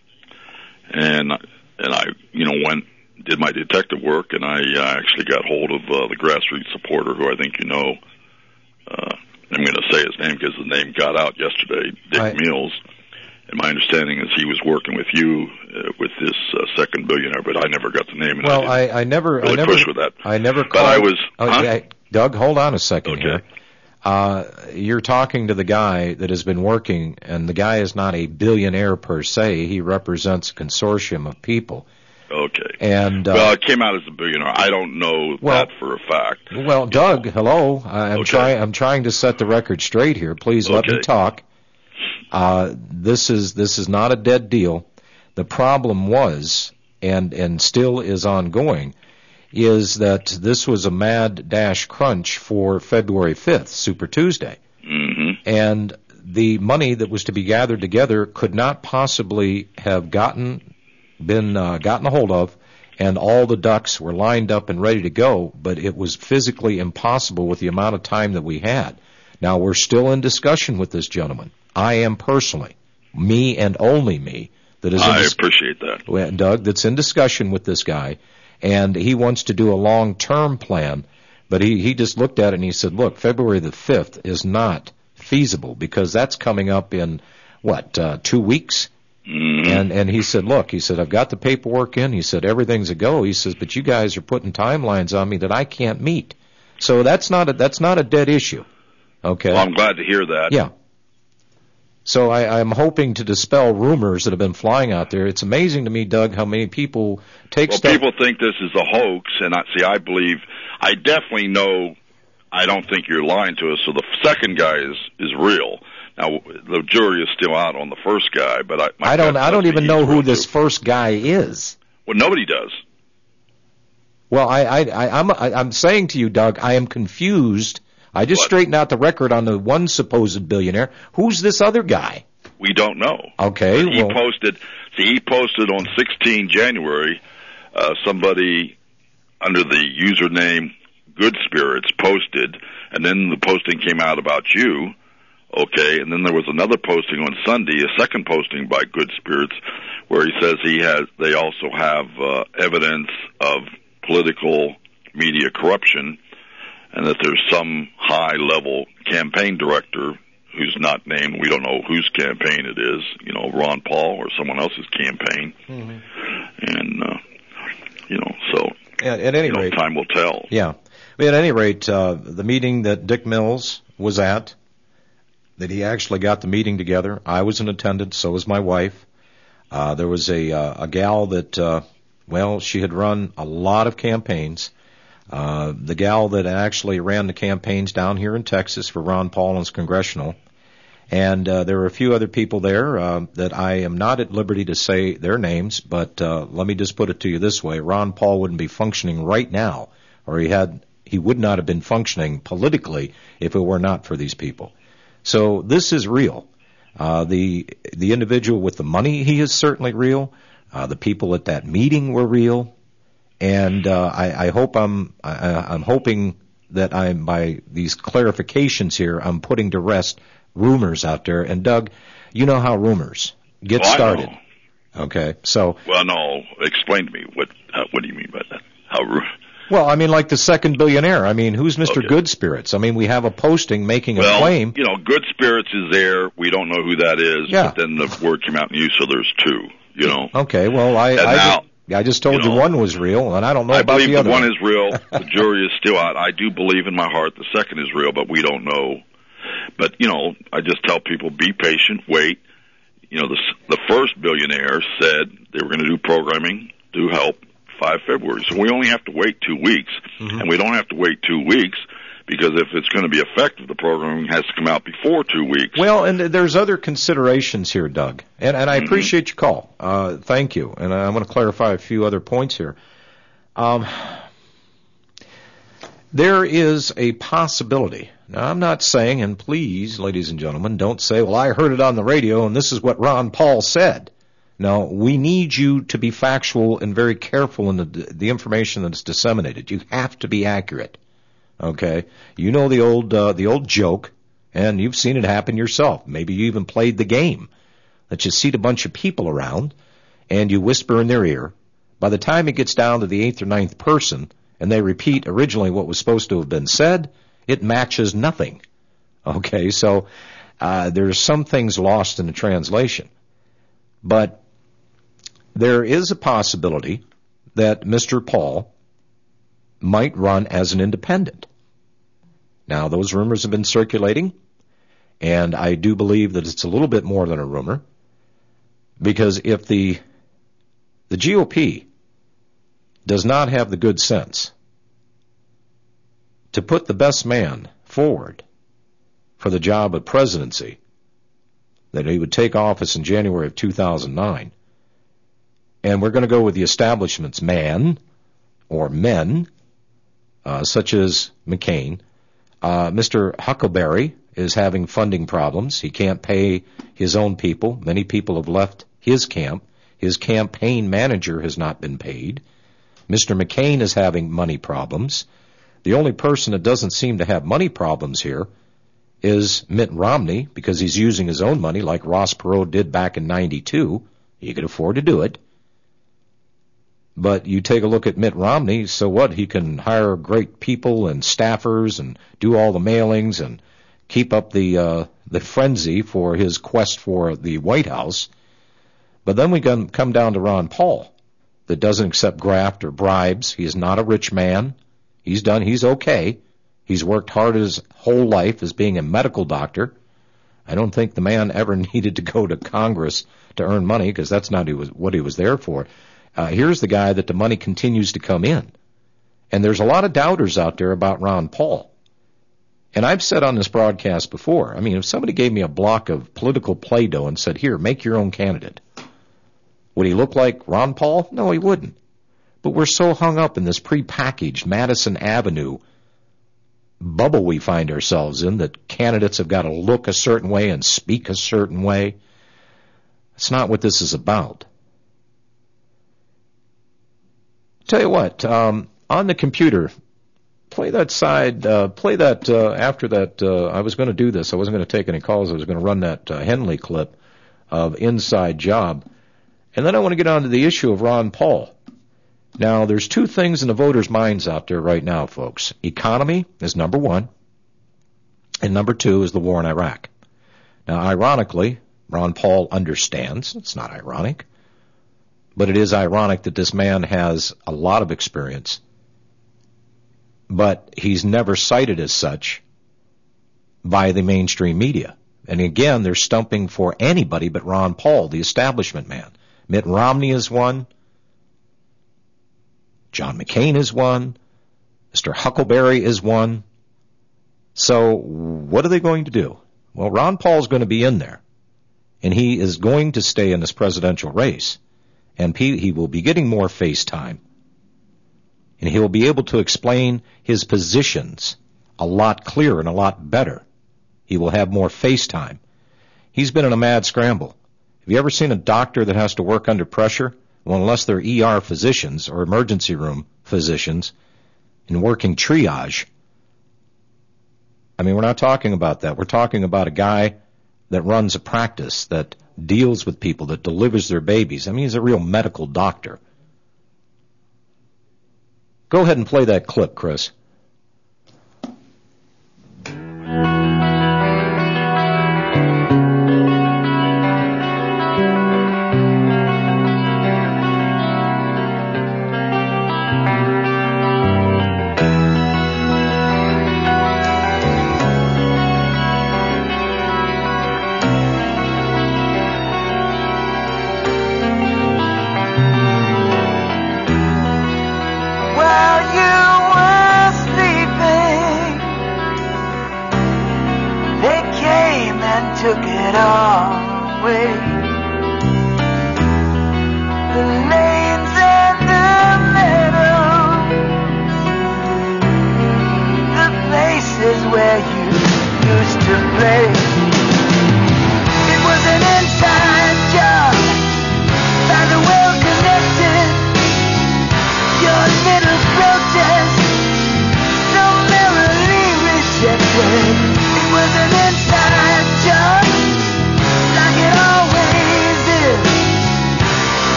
and and I, you know, went. did my detective work, and I uh, actually got hold of uh, the grassroots supporter who I think you know. Uh, I'm going to say his name because the name got out yesterday, Dick right. Mills. And my understanding is he was working with you uh, with this uh, second billionaire, but I never got the name. And well, I, I, I never, really I never, push with that. I never. But I was. Oh, huh? yeah, Doug, hold on a second okay. here. Uh, you're talking to the guy that has been working, and the guy is not a billionaire per se. He represents a consortium of people. Okay. And uh, well, it came out as a billionaire. I don't know well, that for a fact. Well, Doug, know. hello. I'm okay. trying. I'm trying to set the record straight here. Please okay. let me talk. Uh, this is this is not a dead deal. The problem was, and and still is ongoing, is that this was a mad dash crunch for February fifth, Super Tuesday, mm-hmm. and the money that was to be gathered together could not possibly have gotten. been uh, gotten a hold of, and all the ducks were lined up and ready to go, but it was physically impossible with the amount of time that we had. Now, we're still in discussion with this gentleman. I am personally, me and only me, that is in I dis- appreciate that. Doug, that's in discussion with this guy, and he wants to do a long-term plan, but he, he just looked at it and he said, look, February the fifth is not feasible because that's coming up in, what, uh, two weeks? Mm-hmm. And and he said, look, he said, I've got the paperwork in. He said, everything's a go. He says, but you guys are putting timelines on me that I can't meet. So that's not a, that's not a dead issue. Okay. Well, I'm glad to hear that. Yeah. So I, I'm hoping to dispel rumors that have been flying out there. It's amazing to me, Doug, how many people take well, stuff. People think this is a hoax, and I see. I believe. I definitely know. I don't think you're lying to us. So the second guy is is real. Now the jury is still out on the first guy, but I. I don't. I don't even know who this first guy is. Well, nobody does. Well, I, I, I I'm I, I'm saying to you, Doug, I am confused. I just what? straightened out the record on the one supposed billionaire. Who's this other guy? We don't know. Okay. But he well, posted. See, he posted on the sixteenth of January. Uh, somebody under the username Good Spirits posted, and then the posting came out about you. Okay, and then there was another posting on Sunday, a second posting by Good Spirits, where he says he has. They also have uh, evidence of political media corruption, and that there's some high-level campaign director who's not named. We don't know whose campaign it is, you know, Ron Paul or someone else's campaign. Mm-hmm. And, uh, you know, so at, at any you know, rate, time will tell. Yeah. At any rate, uh, the meeting that Dick Mills was at, that he actually got the meeting together, I was in attendance, so was my wife. Uh, there was a, uh, a gal that, uh, well, she had run a lot of campaigns. Uh, the gal that actually ran the campaigns down here in Texas for Ron Paul and his congressional. And uh, there were a few other people there uh, that I am not at liberty to say their names, but uh, let me just put it to you this way. Ron Paul wouldn't be functioning right now, or he had he would not have been functioning politically if it were not for these people. So this is real. Uh, the the individual with the money, he is certainly real. Uh, the people at that meeting were real, and uh, I, I hope I'm I, I'm hoping that I'm by these clarifications here, I'm putting to rest rumors out there. And Doug, you know how rumors get oh, started. Okay, so well, no, explain to me what uh, what do you mean by that? How? Well, I mean, like the second billionaire. I mean, who's Mister Okay. Good Spirits? I mean, we have a posting making well, a claim. You know, Good Spirits is there. We don't know who that is. Yeah. But then the word came out in use, so there's two. You know. Okay, well, I And I, now, just, I just told you, you know, one was real, and I don't know I about believe the the other one is real. The jury is still out. I do believe in my heart the second is real, but we don't know. But you know, I just tell people be patient, wait. You know, the the first billionaire said they were going to do programming, do help, five February. So we only have to wait two weeks, mm-hmm. and we don't have to wait two weeks because if it's going to be effective, the programming has to come out before two weeks. Well, and there's other considerations here, Doug, and, and I Mm-hmm. appreciate your call. Uh, thank you, and I want to clarify a few other points here. Um, there is a possibility. Now, I'm not saying, and please, ladies and gentlemen, don't say, well, I heard it on the radio, and this is what Ron Paul said. No, we need you to be factual and very careful in the, the information that's disseminated. You have to be accurate. Okay? You know the old uh, the old joke, and you've seen it happen yourself. Maybe you even played the game, that you seat a bunch of people around, and you whisper in their ear. By the time it gets down to the eighth or ninth person, and they repeat originally what was supposed to have been said, it matches nothing. Okay? So uh, there's some things lost in the translation. But there is a possibility that Mister Paul might run as an independent. Now, those rumors have been circulating, and I do believe that it's a little bit more than a rumor, because if the the G O P does not have the good sense to put the best man forward for the job of presidency, that he would take office in January of two thousand nine, and we're going to go with the establishment's man or men, uh, such as McCain. Uh, Mister Huckleberry is having funding problems. He can't pay his own people. Many people have left his camp. His campaign manager has not been paid. Mister McCain is having money problems. The only person that doesn't seem to have money problems here is Mitt Romney, because he's using his own money like Ross Perot did back in ninety-two. He could afford to do it. But you take a look at Mitt Romney, so what? He can hire great people and staffers and do all the mailings and keep up the uh, the frenzy for his quest for the White House. But then we come come down to Ron Paul, that doesn't accept graft or bribes. He is not a rich man. He's done, he's okay. He's worked hard his whole life as being a medical doctor. I don't think the man ever needed to go to Congress to earn money, because that's not what he was there for. Uh, here's the guy that the money continues to come in. And there's a lot of doubters out there about Ron Paul. And I've said on this broadcast before, I mean, if somebody gave me a block of political Play-Doh and said, here, make your own candidate, would he look like Ron Paul? No, he wouldn't. But we're so hung up in this prepackaged Madison Avenue bubble we find ourselves in that candidates have got to look a certain way and speak a certain way. It's not what this is about. Tell you what, um, on the computer, play that side, uh, play that uh, after that. Uh, I was going to do this. I wasn't going to take any calls. I was going to run that uh, Henley clip of Inside Job. And then I want to get on to the issue of Ron Paul. Now, there's two things in the voters' minds out there right now, folks. Economy is number one, and number two is the war in Iraq. Now, ironically, Ron Paul understands. It's not ironic. But it is ironic that this man has a lot of experience, but he's never cited as such by the mainstream media. And again, they're stumping for anybody but Ron Paul, the establishment man. Mitt Romney is one. John McCain is one. Mister Huckleberry is one. So what are they going to do? Well, Ron Paul's going to be in there, and he is going to stay in this presidential race, and he will be getting more face time, and he will be able to explain his positions a lot clearer and a lot better. He will have more face time. He's been in a mad scramble. Have you ever seen a doctor that has to work under pressure? Well, unless they're E R physicians or emergency room physicians and working triage. I mean, we're not talking about that. We're talking about a guy that runs a practice, that deals with people, that delivers their babies. I mean, he's a real medical doctor. Go ahead and play that clip, Chris.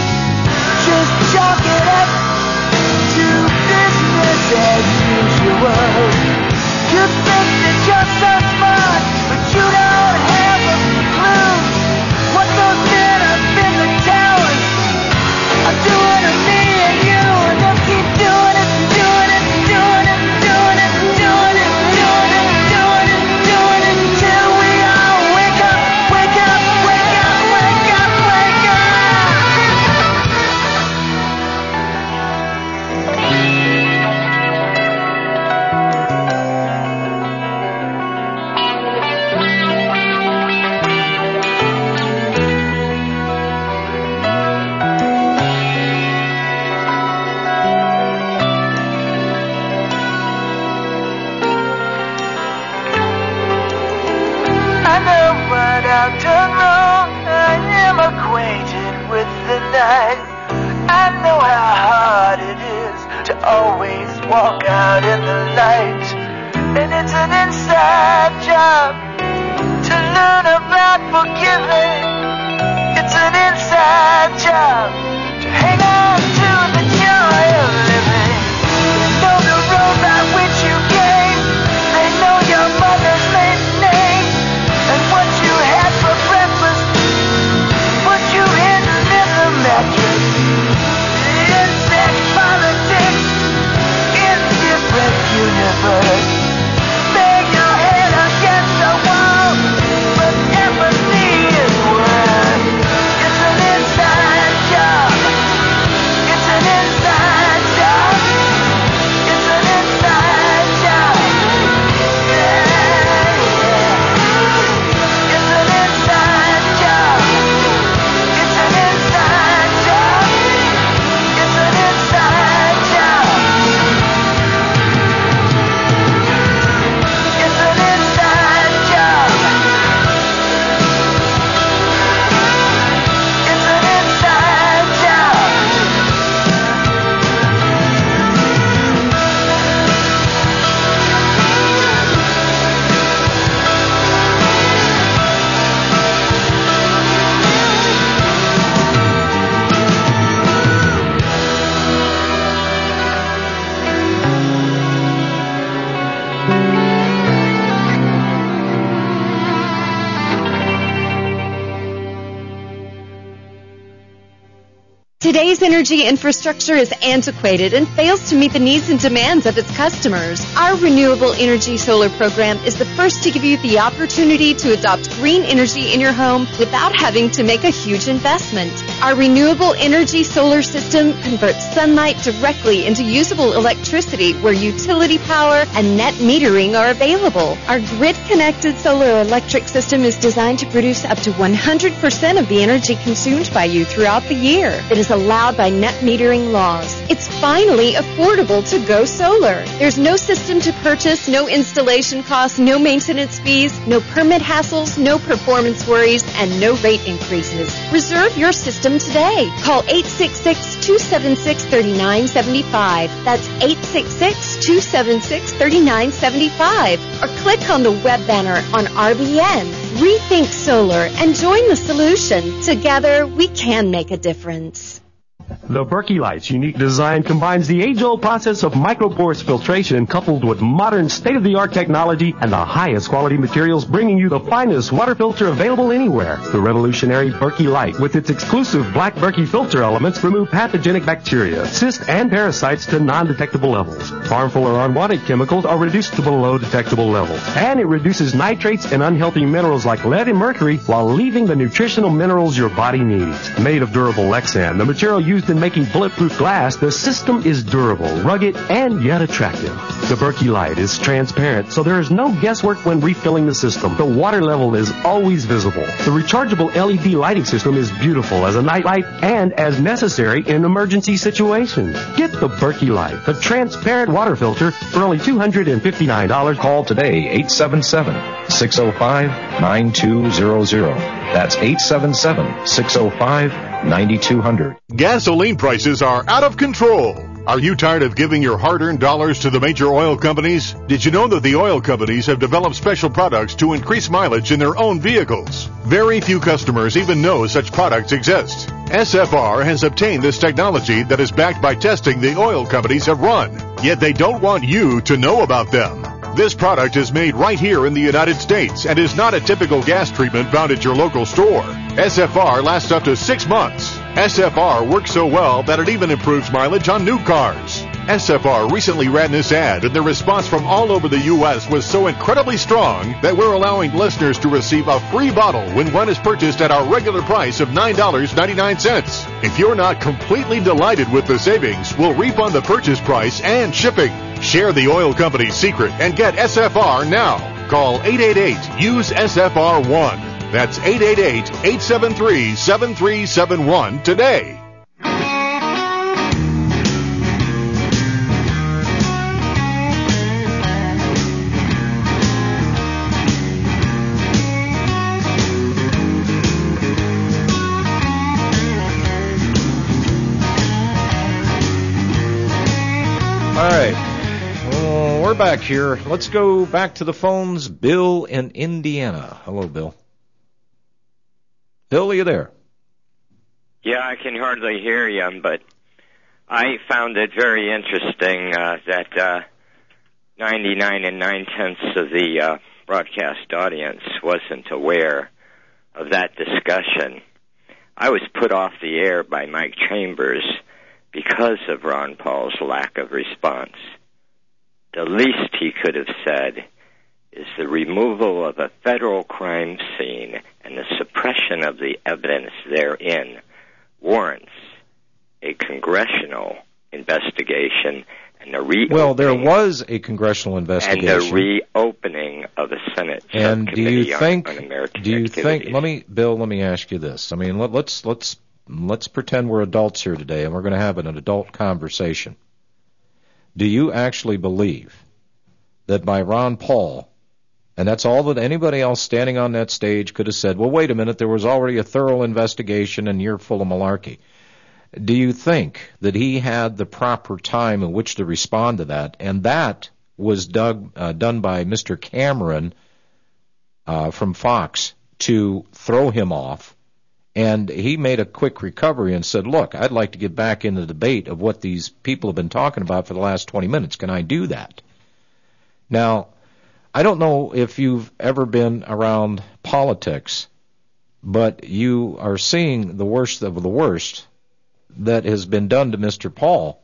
Chalk it up to business as usual. night. I know how hard it is to always walk out in the light. And it's an inside job to learn about forgiving. It's an inside job to hang on to the joy of living. They know the road by which you came. They know your mother's maiden name. And what you had for breakfast, what you hidden in the mattress. Insect politics in different universe. Bang your head against the wall, but empathy is worse. It's an inside job. It's an inside job. It's an inside job. Yeah, yeah. It's an inside job. It's an inside job. It's an inside job. It's an inside job. It's an inside job. Today's energy infrastructure is antiquated and fails to meet the needs and demands of its customers. Our Renewable Energy Solar Program is the first to give you the opportunity to adopt green energy in your home without having to make a huge investment. Our Renewable Energy Solar System converts sunlight directly into usable electricity where utility power and net metering are available. Our grid-connected solar electric system is designed to produce up to one hundred percent of the energy consumed by you throughout the year. It is allowed by net metering laws. It's finally affordable to go solar. There's no system to purchase, no installation costs, no maintenance fees, no permit hassles, no performance worries, and no rate increases. Reserve your system today. Call eight six six, two seven six, three nine seven five. That's eight six six, two seven six, three nine seven five. Or click on the web banner on R B N. Rethink solar and join the solution. Together, we can make a difference. The Berkey Light's unique design combines the age-old process of micropores filtration coupled with modern state-of-the-art technology and the highest quality materials, bringing you the finest water filter available anywhere. The revolutionary Berkey Light, with its exclusive black Berkey filter elements, remove pathogenic bacteria, cysts, and parasites to non-detectable levels. Harmful or unwanted chemicals are reduced to below detectable levels. And it reduces nitrates and unhealthy minerals like lead and mercury while leaving the nutritional minerals your body needs. Made of durable Lexan, the material used in making bulletproof glass, the system is durable, rugged, and yet attractive. The Berkey Light is transparent, so there is no guesswork when refilling the system. The water level is always visible. The rechargeable L E D lighting system is beautiful as a night light and as necessary in emergency situations. Get the Berkey Light, the transparent water filter, for only two hundred fifty-nine dollars. Call today, eight seven seven, six oh five, nine two zero zero. That's eight seven seven, six oh five, nine two zero zero. Gasoline prices are out of control. Are you tired of giving your hard-earned dollars to the major oil companies? Did you know that the oil companies have developed special products to increase mileage in their own vehicles? Very few customers even know such products exist. S F R has obtained this technology that is backed by testing the oil companies have run, yet they don't want you to know about them. This product is made right here in the United States and is not a typical gas treatment found at your local store. S F R lasts up to six months. S F R works so well that it even improves mileage on new cars. S F R recently ran this ad, and the response from all over the U S was so incredibly strong that we're allowing listeners to receive a free bottle when one is purchased at our regular price of nine dollars and ninety-nine cents. If you're not completely delighted with the savings, we'll refund the purchase price and shipping. Share the oil company's secret and get S F R now. Call eight eight eight, use S F R one. That's eight eight eight, eight seven three, seven three seven one today. we're back here. Let's go back to the phones. Bill in Indiana. Hello, Bill. Bill, are you there? Yeah, I can hardly hear you, but I found it very interesting uh, that uh, ninety-nine and nine-tenths of the uh, broadcast audience wasn't aware of that discussion. I was put off the air by Mike Chambers because of Ron Paul's lack of response. The least he could have said is the removal of a federal crime scene and the suppression of the evidence therein warrants a congressional investigation and the reopening. Well, there was a congressional investigation. And the reopening of a Senate and do you on, think? on American do you activities. think? Let me, Bill. Let me ask you this. I mean, let, let's let's let's pretend we're adults here today, and we're going to have an adult conversation. Do you actually believe that by Ron Paul, and that's all that anybody else standing on that stage could have said, well, wait a minute, there was already a thorough investigation and you're full of malarkey. Do you think that he had the proper time in which to respond to that? And that was dug, uh, done by Mister Cameron uh, from Fox to throw him off. And he made a quick recovery and said, look, I'd like to get back into the debate of what these people have been talking about for the last twenty minutes. Can I do that? Now, I don't know if you've ever been around politics, but you are seeing the worst of the worst that has been done to Mister Paul.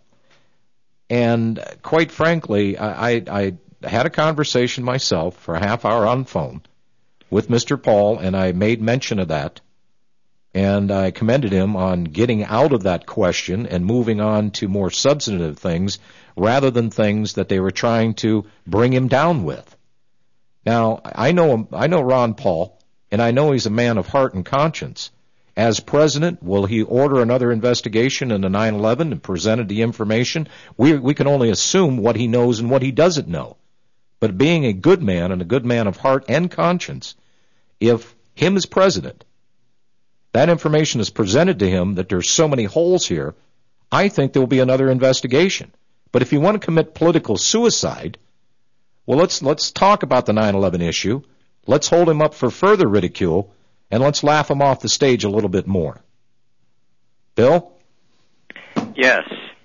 And quite frankly, I, I, I had a conversation myself for a half hour on the phone with Mister Paul, and I made mention of that. And I commended him on getting out of that question and moving on to more substantive things rather than things that they were trying to bring him down with. Now, I know him, I know Ron Paul, and I know he's a man of heart and conscience. As president, will he order another investigation into nine eleven and presented the information? We we can only assume what he knows and what he doesn't know. But being a good man and a good man of heart and conscience, if him as president, that information is presented to him that there's so many holes here, I think there will be another investigation. But if you want to commit political suicide, well, let's let's talk about the nine eleven issue. Let's hold him up for further ridicule, and let's laugh him off the stage a little bit more. Bill? Yes.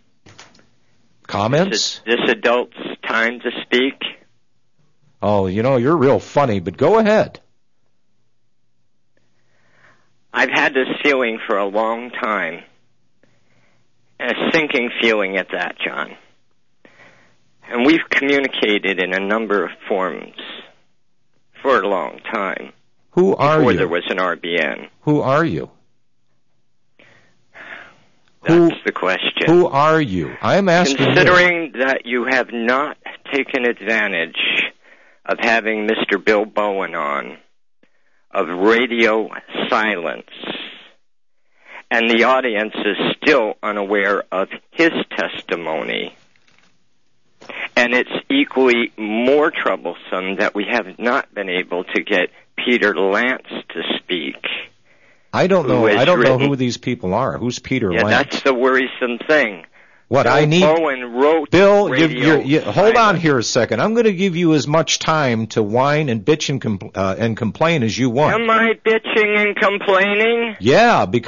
Comments? This, this adult's time to speak. Oh, you know, you're real funny, but go ahead. I've had this feeling for a long time, and a sinking feeling at that, John. And we've communicated in a number of forms for a long time. Who are before you? There was an R B N. Who are you? That's who, the question. Who are you? I'm asking Considering you. that you have not taken advantage of having Mister Bill Bowen on, of radio silence, and the audience is still unaware of his testimony. And it's equally more troublesome that we have not been able to get Peter Lance to speak. I don't know. I don't written, know who these people are. Who's Peter yeah, Lance? That's the worrisome thing. What Bill I need, Bowen wrote Bill, you, radio you, you, hold on here a second. I'm going to give you as much time to whine and bitch and, compl- uh, and complain as you want. Am I bitching and complaining? Yeah, because